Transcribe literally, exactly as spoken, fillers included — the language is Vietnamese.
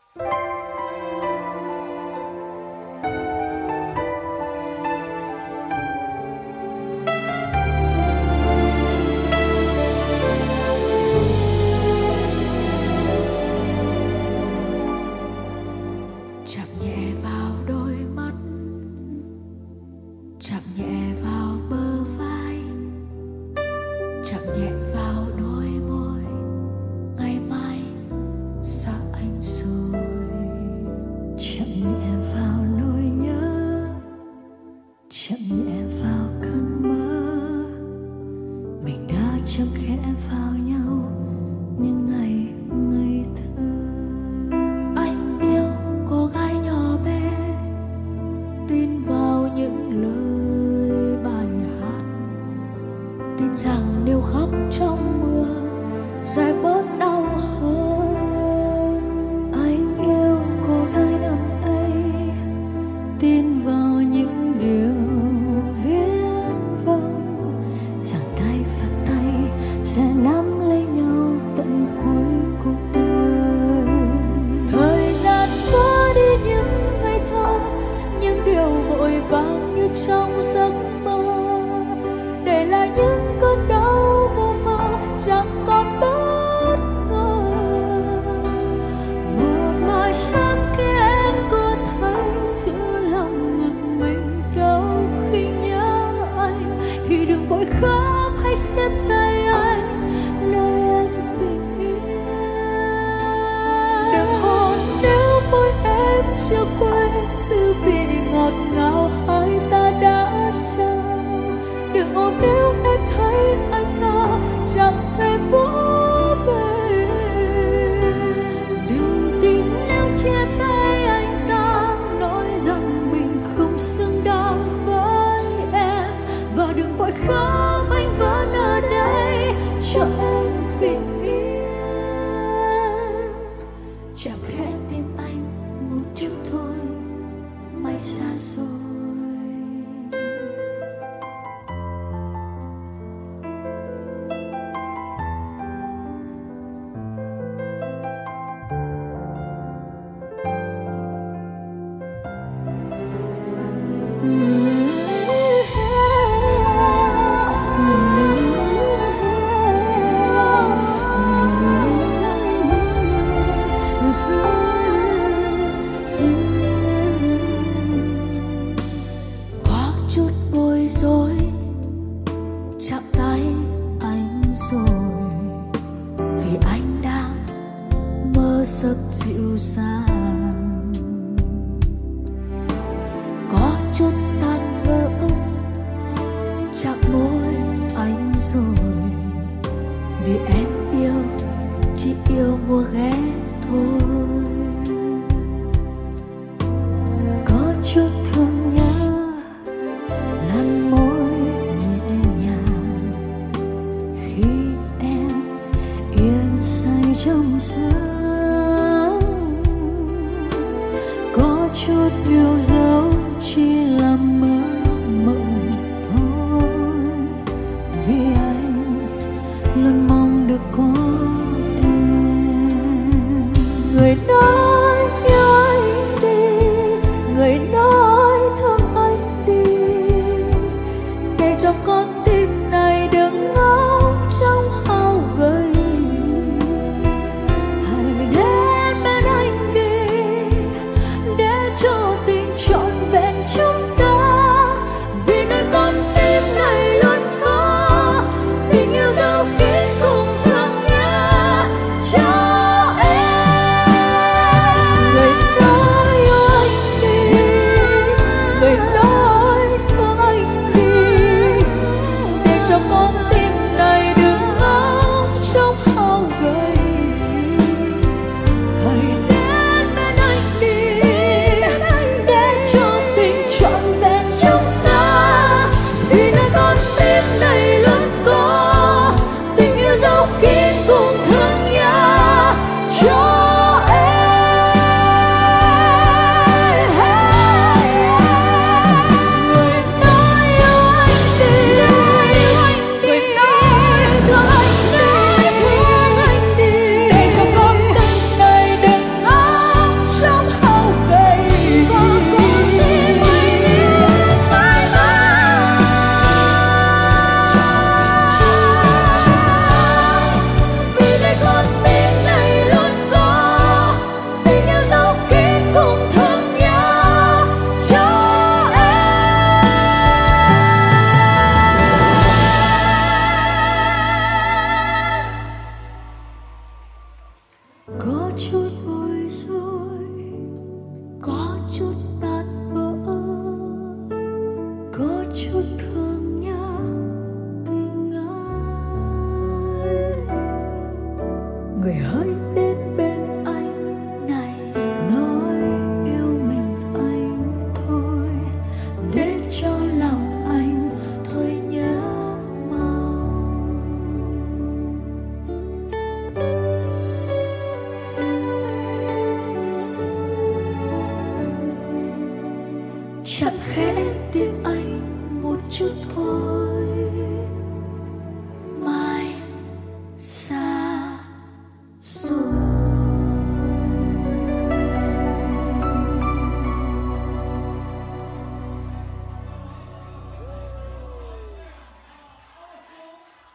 Chạm nhẹ vào đôi mắt, chạm nhẹ vào bờ vai, chạm nhẹ vào đôi môi. Ngày mai xa anh rồi. Chạm nhẹ vào nỗi nhớ, chạm nhẹ vào cơn mơ. Mình đã chạm khẽ vào nhau những ngày ngây thơ. Anh yêu cô gái nhỏ bé, tin vào những lời bài hát, tin rằng nếu khóc trong mưa sẽ bớt đau hơn. Anh yêu cô gái năm ấy, tin vào những điều viết vông, rằng tay và tay sẽ nắm lấy nhau tận cuối cuộc đời. Thời gian xóa đi những ngày thơ, những điều vội vàng như trong giấc mơ, để lại những cơn đau vô vơ chẳng còn bất ngờ. Một mai sáng khi em có thấy giữa lòng ngực mình đau khi nhớ anh, thì đừng vội khóc hay siết tay anh nơi em bình yên. Đừng hôn nếu môi em chưa quên dư vị ngọt ngào hai ta đã trao. Đừng ôm nếu em thấy anh ta chẳng thể vỗ về. Đừng tin nếu chia tay anh ta nói rằng mình không xứng đáng với em, và đừng vội khóc anh vẫn ở đây cho em bình yên. Chạm khẽ tim anh một chút thôi, mây xa rồi. Có chút bối rối, chạm tay anh rồi, vì anh đang mơ giấc dịu dàng.